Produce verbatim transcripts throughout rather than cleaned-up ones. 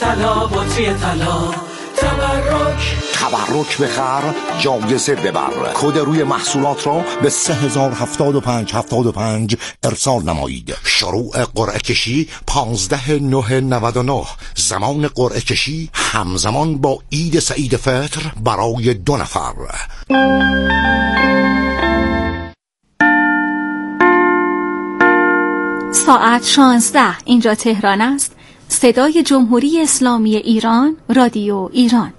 طلا بطری طلا تبرک تبرک بخر جایزه ببر. کد روی محصولات را به سه هزار هفتاد و پنج هفتاد و پنج ارسال نمایید. شروع قرعه کشی پانزده نه نود و نه. زمان قرعه کشی همزمان با عید سعید فطر برای دو نفر. ساعت شانزده. اینجا تهران است. صدای جمهوری اسلامی ایران، رادیو ایران.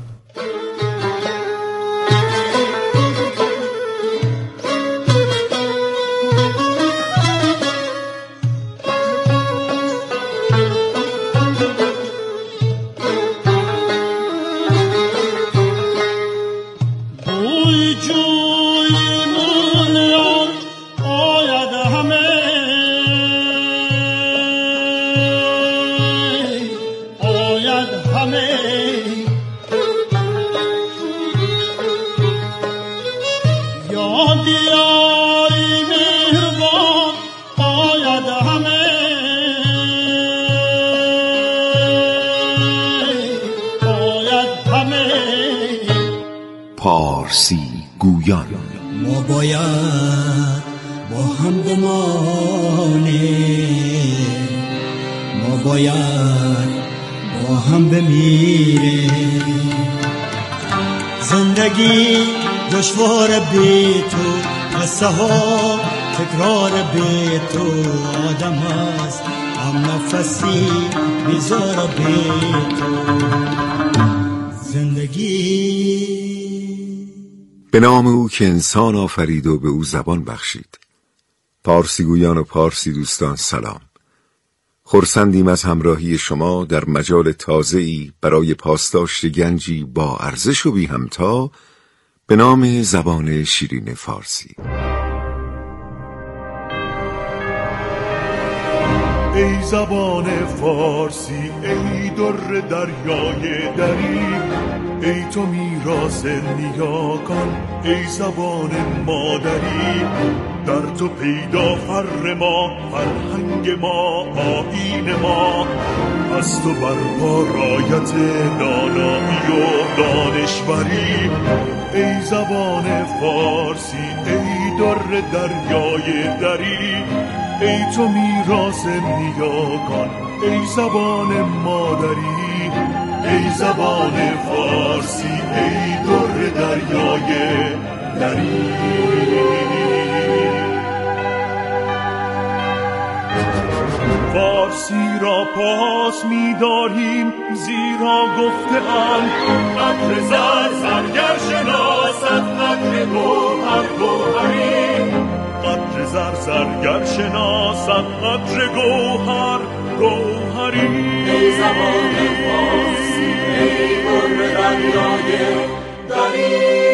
پارسی گویان. ما باید با هم بمانیم، ما باید با هم بمیریم. زندگی دشوار بی تو، قصه ها تکرار بی تو. آدم هست هم نفسی بیزار بی تو. زندگی به نام او که انسان آفرید و به او زبان بخشید. پارسی گویان و پارسی دوستان سلام. خرسندیم از همراهی شما در مجال تازه‌ای برای پاسداشت گنجی با ارزش و بی همتا به نام زبان شیرین فارسی. ای زبان فارسی، ای در دریای دری، ای تو میراث نیاکان، ای زبان مادری. در تو پیدا فر ما، فرهنگ ما، آیین ما. از تو برپا رایت دانایی و دانشوری. ای زبان فارسی، ای در دریای دری، ای تو میراث نیاکان، ای زبان مادری. ای زبان فارسی، ای در دریای دری. فارسی را پاس می‌داریم زیرا گفته‌اند قدر زر زرگر شناسد، قدر گوهر گوهری. قدر زر زرگر شناسد، قدر گوهر گوهری. ای زبان فارسی، ای در دریای دری.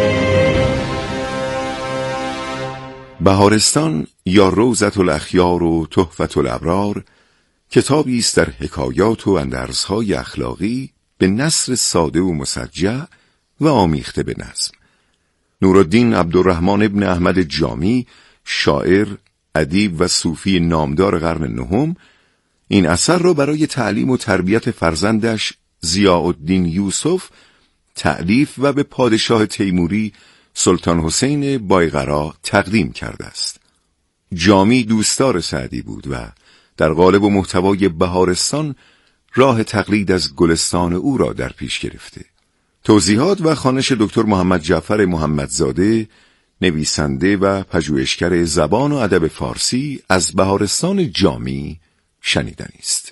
بهارستان یا روضة الاخیار و تحفة الابرار کتابی است در حکایات و اندرزهای اخلاقی به نثر ساده و مسجع و آمیخته به نظم. نورالدین عبدالرحمن ابن احمد جامی، شاعر، ادیب و صوفی نامدار قرن نهم، این اثر را برای تعلیم و تربیت فرزندش ضیاءالدین یوسف تألیف و به پادشاه تیموری سلطان حسین بایقرا تقدیم کرده است. جامی دوستدار سعدی بود و در قالب و محتوای بهارستان راه تقلید از گلستان او را در پیش گرفته. توضیحات و خوانش دکتر محمد جعفر محمدزاده، نویسنده و پژوهشگر زبان و ادب فارسی، از بهارستان جامی شنیدنی است.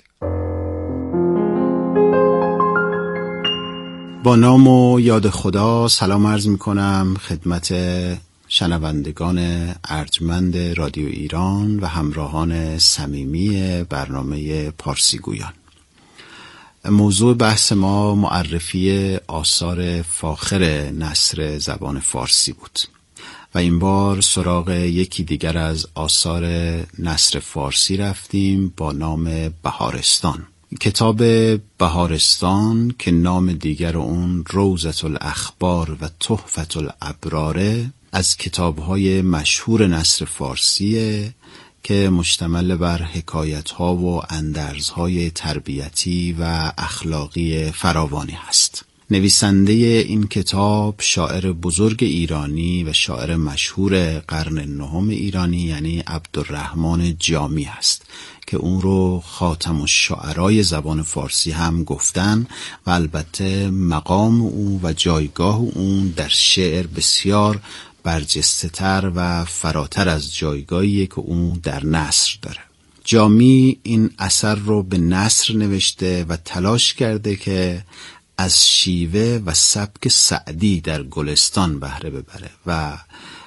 با نام و یاد خدا سلام عرض می کنم خدمت شنوندگان ارجمند رادیو ایران و همراهان صمیمی برنامه پارسی گویان. موضوع بحث ما معرفی آثار فاخر نثر زبان فارسی بود و این بار سراغ یکی دیگر از آثار نثر فارسی رفتیم با نام بهارستان. کتاب بهارستان که نام دیگر اون روضة الاخبار و تحفة الابرار از کتاب‌های مشهور نثر فارسیه که مشتمل بر حکایت‌ها و اندرزهای تربیتی و اخلاقی فراوانی هست. نویسنده این کتاب شاعر بزرگ ایرانی و شاعر مشهور قرن نهم ایرانی یعنی عبدالرحمن جامی است که اون رو خاتم الشعرای زبان فارسی هم گفتن و البته مقام او و جایگاه اون در شعر بسیار برجسته تر و فراتر از جایگاهی که اون در نثر داره. جامی این اثر رو به نثر نوشته و تلاش کرده که از شیوه و سبک سعدی در گلستان بهره ببره و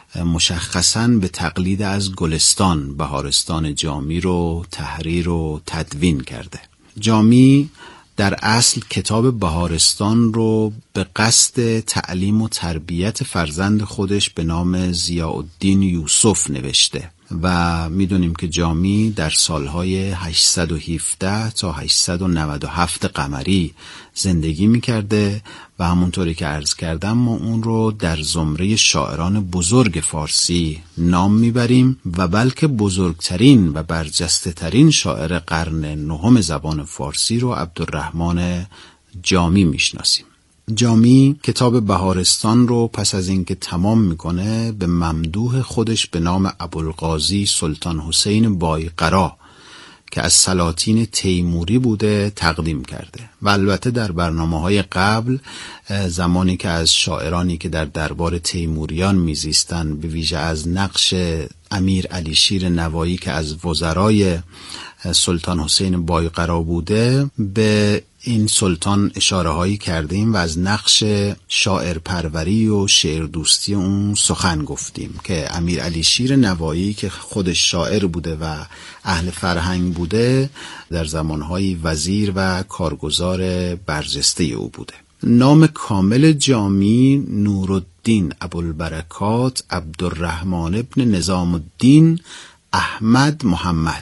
مشخصاً به تقلید از گلستان بهارستان جامی رو تحریر و تدوین کرده. جامی در اصل کتاب بهارستان رو به قصد تعلیم و تربیت فرزند خودش به نام ضیاءالدین یوسف نوشته و میدونیم که جامی در سالهای هشتصد و هفده تا هشتصد و نود و هفت قمری زندگی میکرده و همونطوری که عرض کردم ما اون رو در زمره شاعران بزرگ فارسی نام میبریم و بلکه بزرگترین و برجسته ترین شاعر قرن نهم زبان فارسی رو عبدالرحمن جامی میشناسیم. جامی کتاب بهارستان رو پس از اینکه تمام میکنه به ممدوح خودش به نام ابوالقاضی سلطان حسین بایقرا که از سلاطین تیموری بوده تقدیم کرده و البته در برنامه‌های قبل زمانی که از شاعرانی که در دربار تیموریان میزیستن به ویژه از نقش امیر علی شیر نوایی که از وزرای سلطان حسین بایقرا بوده به این سلطان اشاره هایی کردیم و از نقش شاعر پروری و شعر دوستی اون سخن گفتیم که امیر علی شیر نوایی که خودش شاعر بوده و اهل فرهنگ بوده در زمانهای وزیر و کارگزار برجسته او بوده. نام کامل جامی نورالدین ابوالبرکات عبدالرحمن ابن نظام الدین احمد محمد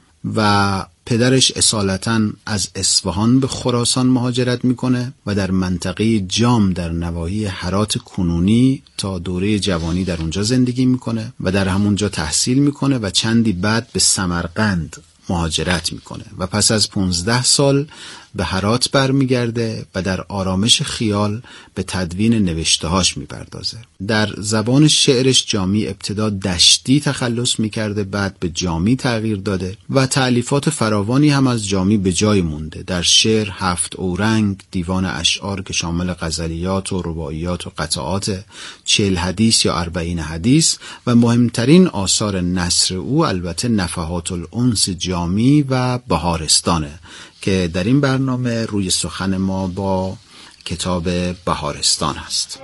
و پدرش اصالتاً از اصفهان به خراسان مهاجرت میکنه و در منطقه جام در نواحی هرات کنونی تا دوره جوانی در اونجا زندگی میکنه و در همونجا تحصیل میکنه و چندی بعد به سمرقند مهاجرت میکنه و پس از پونزده سال به هرات برمیگرده و در آرامش خیال به تدوین نوشتهاش میپردازه. در زبان شعرش جامی ابتدا دشتی تخلص میکرده، بعد به جامی تغییر داده و تألیفات فراوانی هم از جامی به جای مونده. در شعر هفت اورنگ، دیوان اشعار که شامل غزلیات و رباعیات و قطعات، چهل حدیث یا اربعین حدیث و مهمترین آثار نثر او البته نفحات الانس جامی و بهارستانه که در این برنامه روی سخن ما با کتاب بهارستان هست.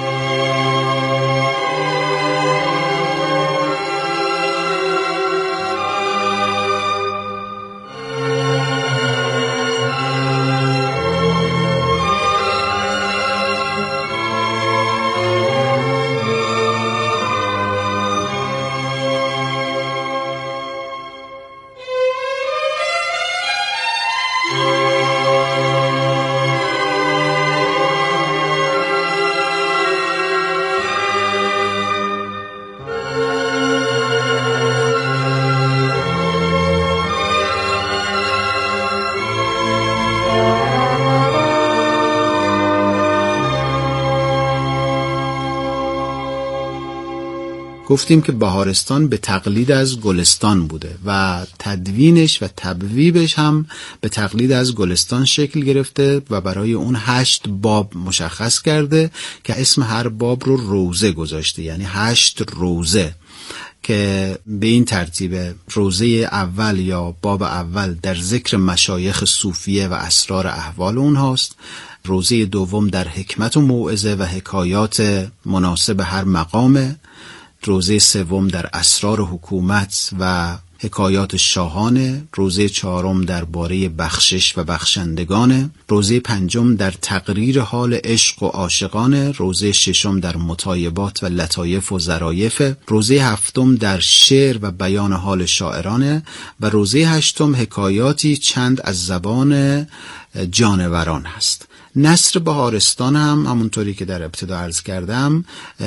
گفتیم که بهارستان به تقلید از گلستان بوده و تدوینش و تبویبش هم به تقلید از گلستان شکل گرفته و برای اون هشت باب مشخص کرده که اسم هر باب رو روزه گذاشته، یعنی هشت روزه که به این ترتیب: روزه اول یا باب اول در ذکر مشایخ صوفیه و اسرار احوال اونهاست، روزه دوم در حکمت و موعظه و حکایات مناسب هر مقامه، روزه سوم در اسرار حکومت و حکایات شاهانه، روزه چهارم درباره بخشش و بخشندگانه، روزه پنجم در تقریر حال عشق و عاشقانه، روزه ششم در مطایبات و لطایف و ظرایف، روزه هفتم در شعر و بیان حال شاعرانه و روزه هشتم حکایاتی چند از زبان جانوران هست. نثر بهارستان هم همونطوری که در ابتدا عرض کردم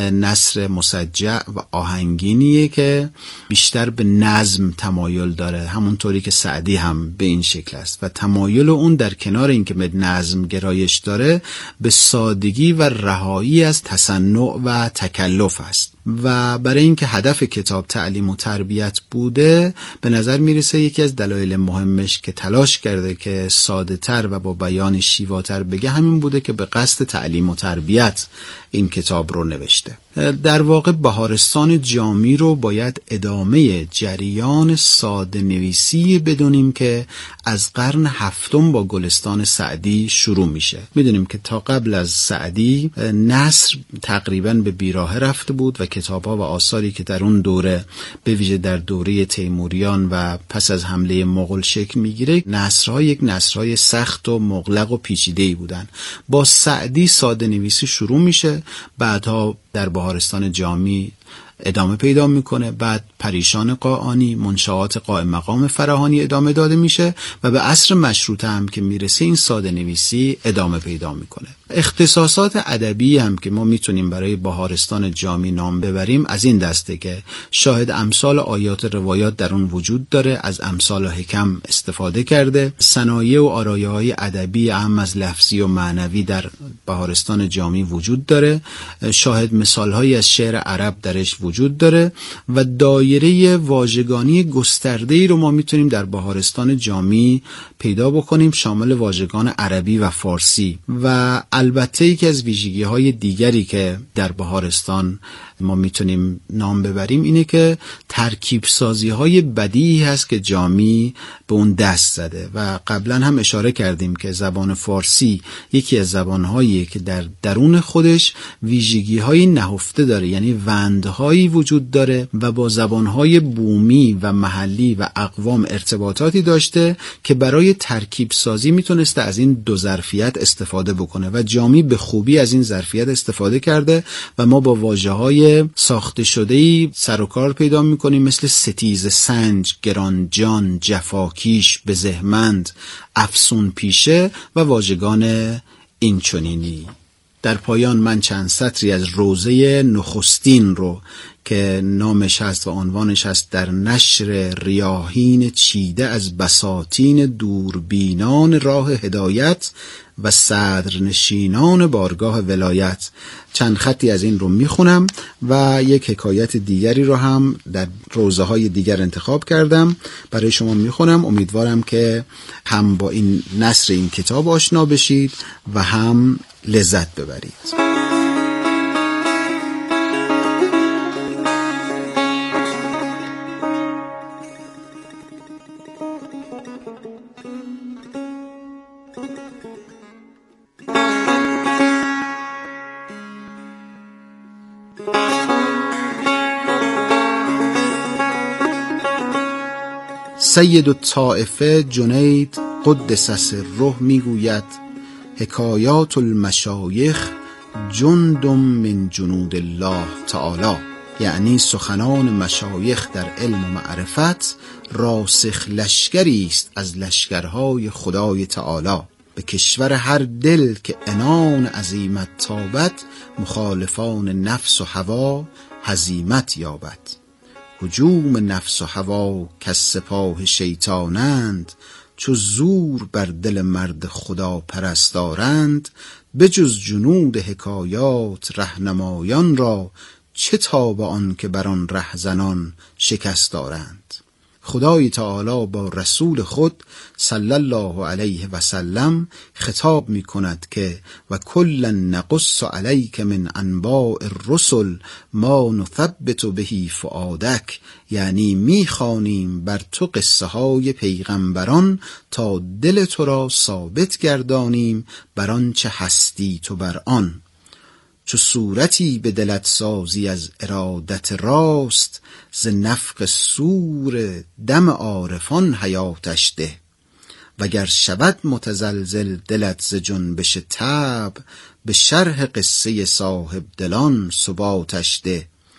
نثر مسجع و آهنگینیه که بیشتر به نظم تمایل داره، همونطوری که سعدی هم به این شکل است و تمایل اون در کنار اینکه به نظم گرایش داره به سادگی و رهایی از تصنع و تکلف است. و برای اینکه هدف کتاب تعلیم و تربیت بوده به نظر میرسه یکی از دلایل مهمش که تلاش کرده که ساده تر و با بیان شیواتر بگه همین بوده که به قصد تعلیم و تربیت این کتاب رو نوشته. در واقع بهارستان جامی رو باید ادامه جریان ساده نویسی بدونیم که از قرن هفتم با گلستان سعدی شروع میشه. میدونیم که تا قبل از سعدی نثر تقریباً به بیراهه رفته بود و کتاب‌ها و آثاری که در اون دوره به ویژه در دوره تیموریان و پس از حمله مغول شکل میگیره نثرها یک نثرهای سخت و مغلق و پیچیده‌ای بودن. با سعدی ساده نویسی شروع میشه، بعدها در بهارستان جامی ادامه پیدا میکنه، بعد پریشان قاآنی، منشآت قائم مقام فراهانی ادامه داده میشه و به عصر مشروطه هم که میرسه این ساده نویسی ادامه پیدا میکنه. اختصاصات ادبی هم که ما میتونیم برای بهارستان جامی نام ببریم از این دسته که شاهد امثال آیات روایات در اون وجود داره، از امثال و حکم استفاده کرده، صنایع و آرایه‌های ادبی اهم از لفظی و معنوی در بهارستان جامی وجود داره، شاهد مثالهایی از شعر عرب درش وجود داره و دایره واژگانی گسترده‌ای رو ما میتونیم در بهارستان جامی پیدا بکنیم شامل واژگان عربی و فارسی. و البته یکی از ویژگی‌های دیگری که در بهارستان ما میتونیم نام ببریم اینه که ترکیب سازی‌های بدیعی هست که جامی به اون دست زده و قبلا هم اشاره کردیم که زبان فارسی یکی از زبان‌هایی که در درون خودش ویژگی‌های نهفته داره، یعنی وندهایی وجود داره و با زبان‌های بومی و محلی و اقوام ارتباطاتی داشته که برای ترکیب سازی میتونسته از این دو ظرفیت استفاده بکنه و جامی به خوبی از این ظرفیت استفاده کرده و ما با واژه‌های ساخته شده‌ای سر و کار پیدا می‌کنیم مثل ستیز سنج، گرانجان، جفاکیش، بزهمند، افسون پیشه و واژگان اینچنینی. در پایان من چند سطری از روزه نخستین رو که نامش هست و عنوانش هست در نشر ریاحین چیده از بساتین دوربینان راه هدایت و صدرنشینان بارگاه ولایت، چند خطی از این رو میخونم و یک حکایت دیگری رو هم در روزه های دیگر انتخاب کردم برای شما میخونم. امیدوارم که هم با این نثر این کتاب آشنا بشید و هم لذت ببرید. سید الطائفه جنید قدس سره میگوید حکایات المشایخ جند من جنود الله تعالی، یعنی سخنان مشایخ در علم و معرفت راسخ لشکری است از لشکرهای خدای تعالی. به کشور هر دل که عنان عزیمت تابد، مخالفان نفس و هوا هزیمت یابد. هجوم نفس و هوا که سپاه شیطانند، چو زور بر دل مرد خدا پرستارند. بجز جنود حکایات رهنمایان را، چه تاب آن که بر آن رهزنان شکست دارند. خدای تعالی با رسول خود صلی الله علیه و سلم خطاب می کند که و کلا نقص علیک من انباء الرسل ما نثبت به فؤادک، یعنی می خوانیم بر تو قصه های پیغمبران تا دل تو را ثابت گردانیم بر آن چه هستی تو بر آن. چو صورتی به دلت سازی از ارادت راست، ز نفخ صور دم عارفان حیاتش ده. وگر شود متزلزل دلت ز جنبش طبع، به شرح قصه صاحب دلان ثباتش ده.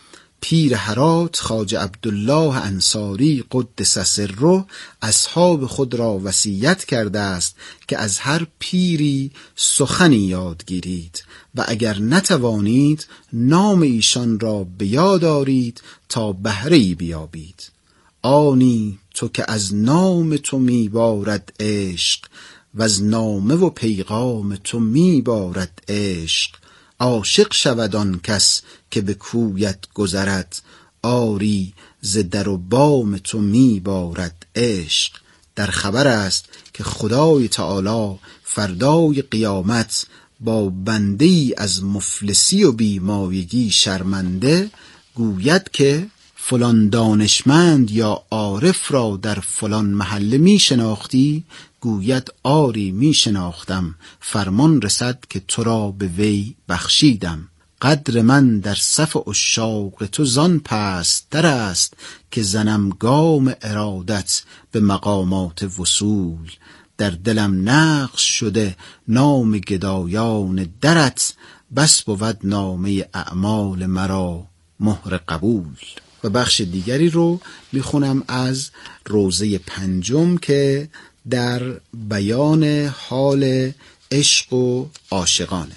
پیر هرات خواجه عبدالله انصاری قدس سره اصحاب خود را وصیت کرده است که از هر پیری سخنی یاد گیرید و اگر نتوانید نام ایشان را به یاد آرید تا بهره‌ای بیابید. آنی تو که از نام تو میبارد عشق و از نامه و پیغام تو میبارد عشق. عاشق شود آن کس که به کویت گذرد، آری ز در و بام تو میبارد عشق. در خبر است که خدای تعالی فردای قیامت با بنده ای از مفلسی و بیمایگی شرمنده گوید که فلان دانشمند یا عارف را در فلان محله می شناختی؟ گوید آری می شناختم، فرمان رسد که تو را به وی بخشیدم. قدر من در صف عشاق تو زان پست تر است که زنم گام ارادت به مقامات وصول. در دلم نقش شده نام گدایان درت، بس بود نامه اعمال مرا مهر قبول. و بخش دیگری رو میخونم از روزه پنجم که در بیان حال عشق و عاشقانه.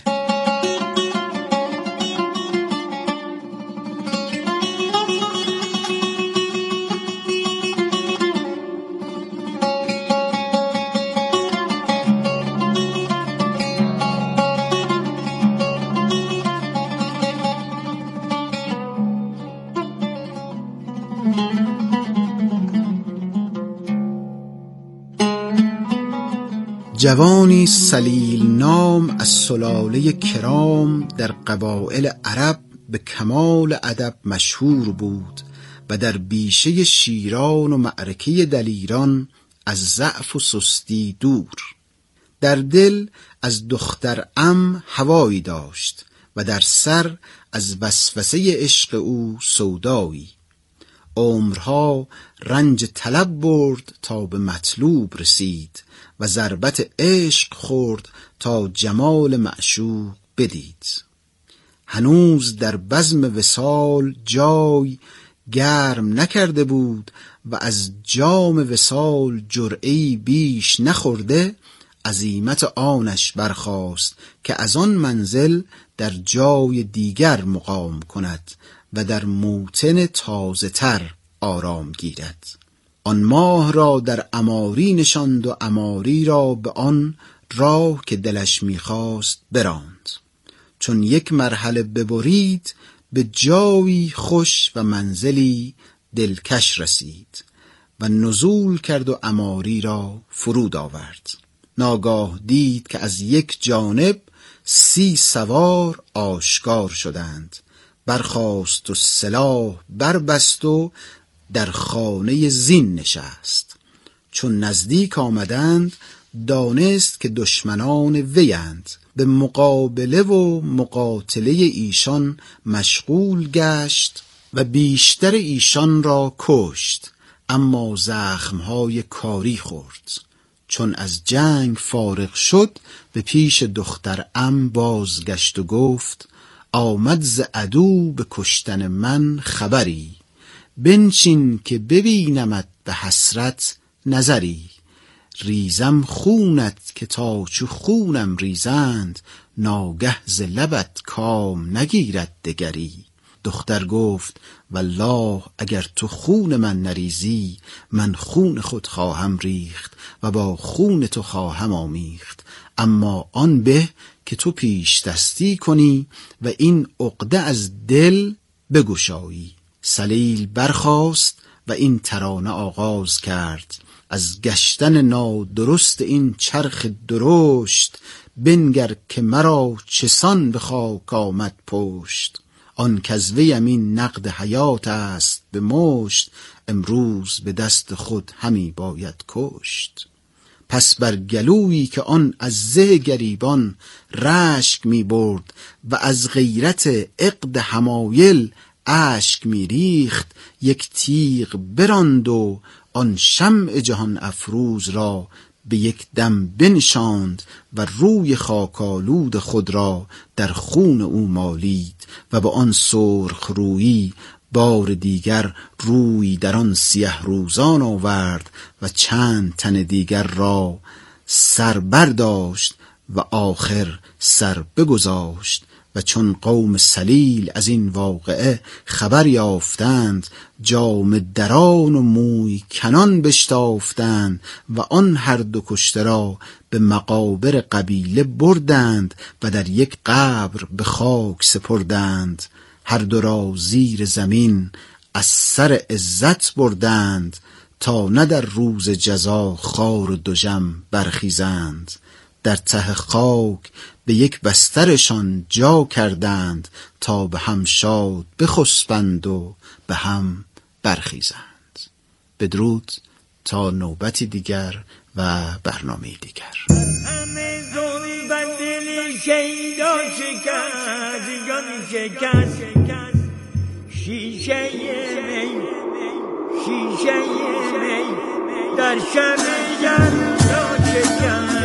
جوانی سلیل نام از سلاله کرام در قبایل عرب به کمال ادب مشهور بود و در بیشه شیران و معرکه دلیران از ضعف و سستی دور. در دل از دختر عم هوایی داشت و در سر از وسوسه عشق او سودایی. عمرها رنج طلب برد تا به مطلوب رسید و ضربت عشق خورد تا جمال معشوق بدید. هنوز در بزم وصال جای گرم نکرده بود و از جام وصال جرعه‌ای بیش نخورده عزیمت آنش برخاست که از آن منزل در جای دیگر مقام کند و در موطن تازه تر آرام گیرد. آن ماه را در عماری نشاند و عماری را به آن راه که دلش میخواست براند. چون یک مرحله ببرید به جایی خوش و منزلی دلکش رسید و نزول کرد و عماری را فرود آورد. ناگاه دید که از یک جانب سی سوار آشکار شدند. برخاست و سلاح بربست و در خانه زین نشست. چون نزدیک آمدند دانست که دشمنان ویند. به مقابله و مقاتله ایشان مشغول گشت و بیشتر ایشان را کشت، اما زخمهای کاری خورد. چون از جنگ فارغ شد به پیش دختر عم بازگشت و گفت آمد ز عدو به کشتن من خبری، بنشین که ببینمت به حسرت نظری. ریزم خونت که تا چو خونم ریزند، ناگه ز لبت کام نگیرد دگری. دختر گفت والله اگر تو خون من نریزی، من خون خود خواهم ریخت و با خون تو خواهم آمیخت. اما آن به که تو پیش دستی کنی و این عقده از دل بگشایی. سلیل برخاست و این ترانه آغاز کرد. از گشتن نادرست این چرخ درشت، بنگر که مرا چسان به خاک آمد پشت. آن کزویم این نقد حیات است به مشت، امروز به دست خود همی باید کشت. پس بر گلویی که آن از زه گریبان رشک می برد و از غیرت عقد حمایل اشک می ریخت، یک تیغ براند و آن شمع جهان افروز را به یک دم بنشاند و روی خاکالود خود را در خون او مالید و به آن سرخ رویی بار دیگر روی در آن سیه روزان آورد و چند تن دیگر را سر برداشت و آخر سر بگذاشت. و چون قوم سلیل از این واقعه خبر یافتند، جامه دران و موی کنان بشتافتند و آن هر دو کشته را به مقابر قبیله بردند و در یک قبر به خاک سپردند. هر دو را زیر زمین از سر عزت بردند، تا نه در روز جزا خار و دژم برخیزند. در ته خاک به یک بسترشان جا کردند، تا به هم شاد بخسبند و به هم برخیزند. بدرود تا نوبتی دیگر و برنامه دیگر. همه زوی بندلی شیدا شکست جان شکست شیشه می شیشه می در شب یلدا شکست.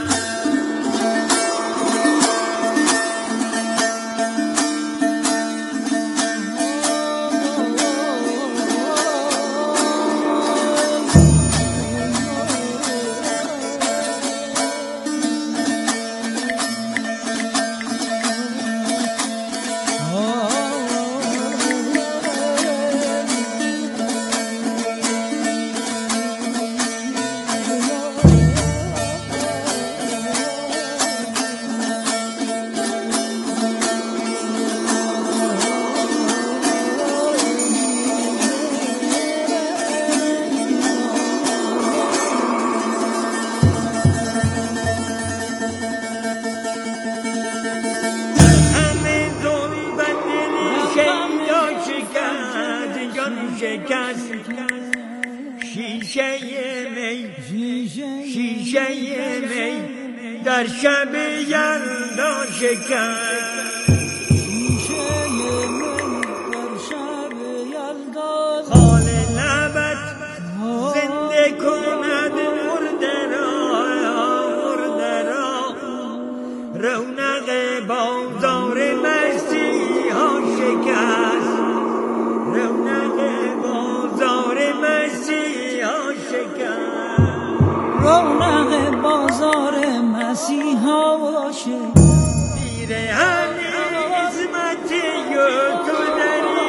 شیشه می شیشه می در شب یلدا شکست. شیشه می در شب یلدا خال لبت زنده کند مرده را مرده را. رونق بازار مسیحا شکست. رونق بازار مسیحا شکست. رونق بازار مسیحا شکست. میره همین عظمتی تو داری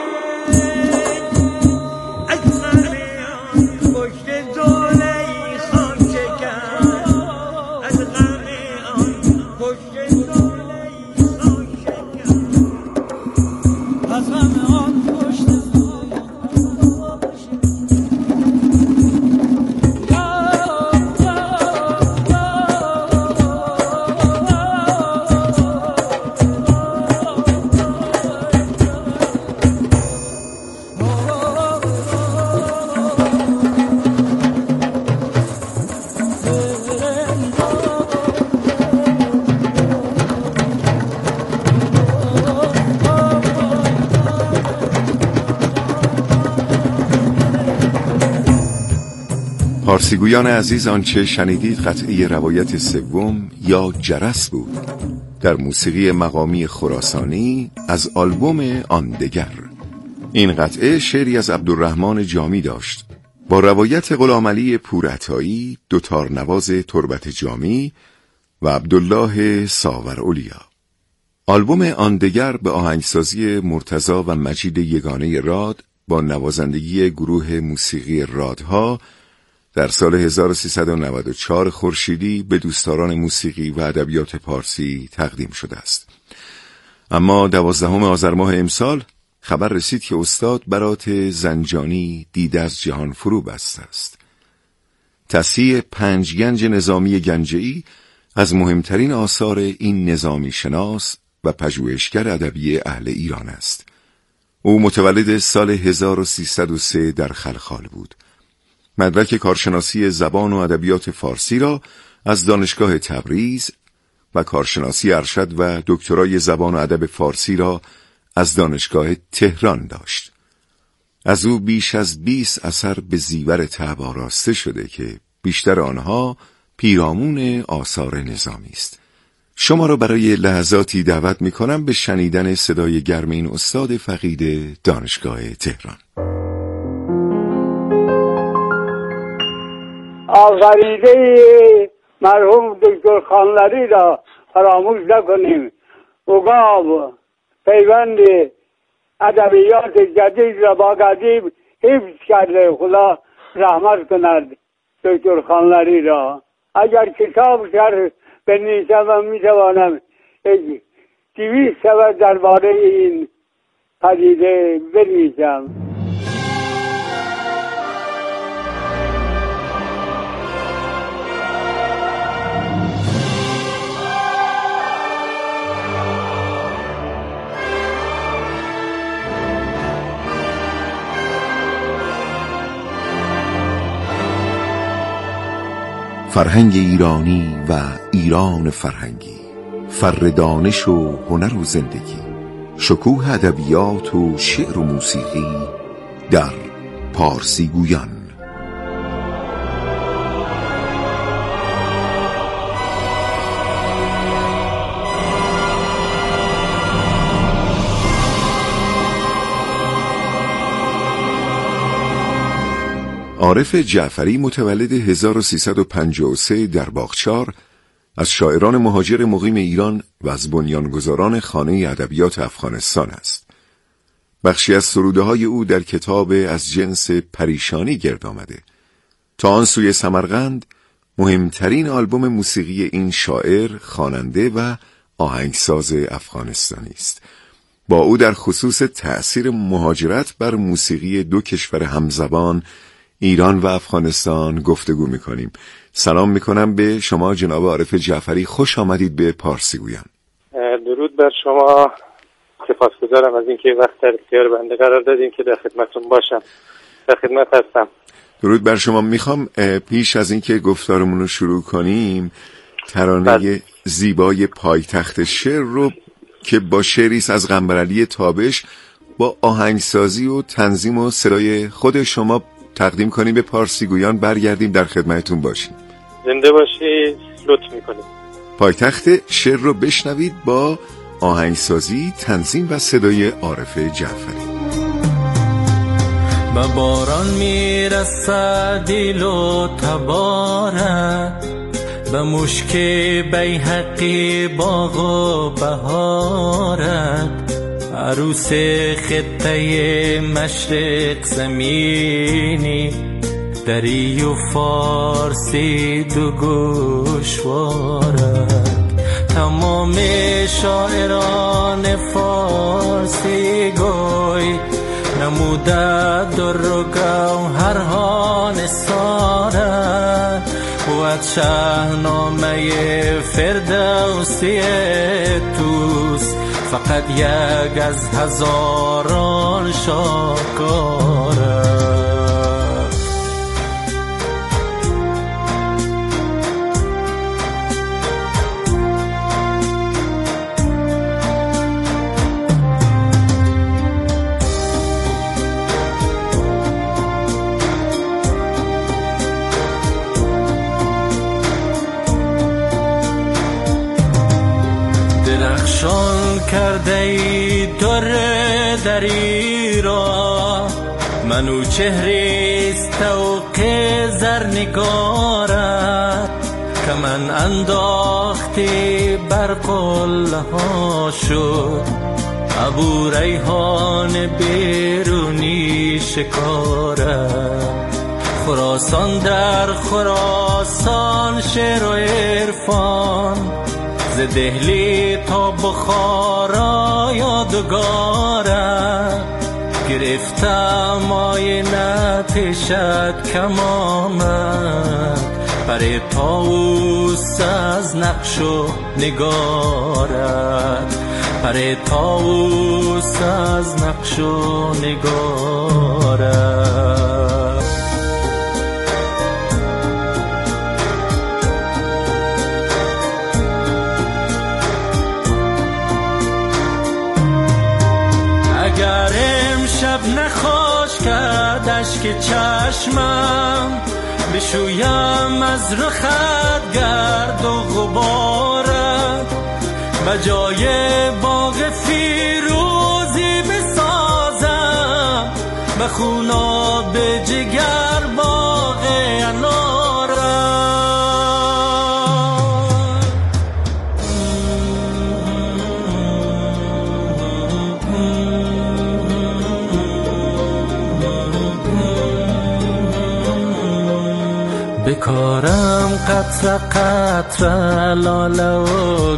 از غم آن پشت زلیخا شکست. از غم آن پشت زلیخا شکست. از غم آن پشت پارسیگویان عزیز، آنچه شنیدید قطعه روایت سوم یا جرس بود در موسیقی مقامی خراسانی از آلبوم آن دگر. این قطعه شعری از عبدالرحمن جامی داشت با روایت غلامعلی پورعطایی، دوتار نواز تربت جامی و عبدالله ساورعلیا. آلبوم آن دگر به آهنگسازی مرتضی و مجید یگانه راد با نوازندگی گروه موسیقی رادها در سال هزار و سیصد و نود و چهار خورشیدی به دوستداران موسیقی و ادبیات پارسی تقدیم شده است. اما دوازدهم آذر ماه امسال خبر رسید که استاد برات زنجانی دیده از جهان فرو بسته است. تصحیح پنج گنج نظامی گنجه‌ای از مهمترین آثار این نظامی شناس و پژوهشگر ادبی اهل ایران است. او متولد سال هزار و سیصد و سه در خلخال بود. مدرک کارشناسی زبان و ادبیات فارسی را از دانشگاه تبریز و کارشناسی ارشد و دکترای زبان و ادب فارسی را از دانشگاه تهران داشت. از او بیش از بیست اثر به زیور طبع آراسته شده که بیشتر آنها پیرامون آثار نظامی است. شما را برای لحظاتی دعوت می کنم به شنیدن صدای گرم این استاد فقید دانشگاه تهران. آفریده مرحوم دکتر خانلری را فراموش نکنیم. اوگاه پیوند ادبیات جدید را با قدیم حفظ کرده. خدا رحمت کند دکتر خانلری را. اگر کتاب شرح بنویسم و میتوانم یک دویست صفحه درباره این پدیده بنویسم. فرهنگ ایرانی و ایران فرهنگی، فر دانش و هنر و زندگی، شکوه ادبیات و شعر و موسیقی در پارسی گویان. عارف جعفری متولد هزار و سیصد و پنجاه و سه در باغچار از شاعران مهاجر مقیم ایران و از بنیانگذاران خانه ادبیات افغانستان است. بخشی از سروده‌های او در کتاب از جنس پریشانی گرد آمده. تا آن سوی سمرقند مهمترین آلبوم موسیقی این شاعر، خواننده و آهنگساز افغانستانی است. با او در خصوص تأثیر مهاجرت بر موسیقی دو کشور همزبان ایران و افغانستان گفتگو میکنیم. سلام میکنم به شما جناب عارف جعفری، خوش آمدید به پارسی گویان. درود بر شما، سپاسگزارم از اینکه وقت در اختیار بنده قرار دادین که در خدمتتون باشم. در خدمت هستم. درود بر شما. میخوام پیش از اینکه گفتارمون رو شروع کنیم ترانه بله. زیبای پایتخت شعر رو که با شعریست از قنبرعلی تابش با آهنگسازی و تنظیم و صدای خود شما تقدیم کنیم به پارسی گویان. برگردیم در خدمتتون باشیم. زنده باشید، لطف میکنید. پایتخت شعر رو بشنوید با آهنگسازی، تنظیم و صدای عارف جعفری. به باران میرسد دل و تبارد، به مشک بیحقی باغ و بهارد، عروس خطه مشرق زمینی، دری و فارسی دو گوشوارد. تمام شاعران فارسی گوی نموده در و گوهرها نثارد، بود شاهنامه فردوسی توست، فقط یک از هزاران شاکارد. درخشان کرده ای در دری را، منو چهریست توق زرنگارت، که من انداختی بر قله ها شد، ابو ریحان بیرونی شکارت. خراسان در خراسان شعر و عرفان، ز دهلی تا بخارا یادگارت. گرفتم آینه شد کم آمد، پر طاووس از نقش و نگارت، پر طاووس از نقش و نگارت. اگر امشب نخوش کرد اشک چشمم، بشویم از رخت گرد و غبارت. بجای باغ فیروزی بسازم، به خوناب جگر باغ انارم. بکارم قطره قطره لاله و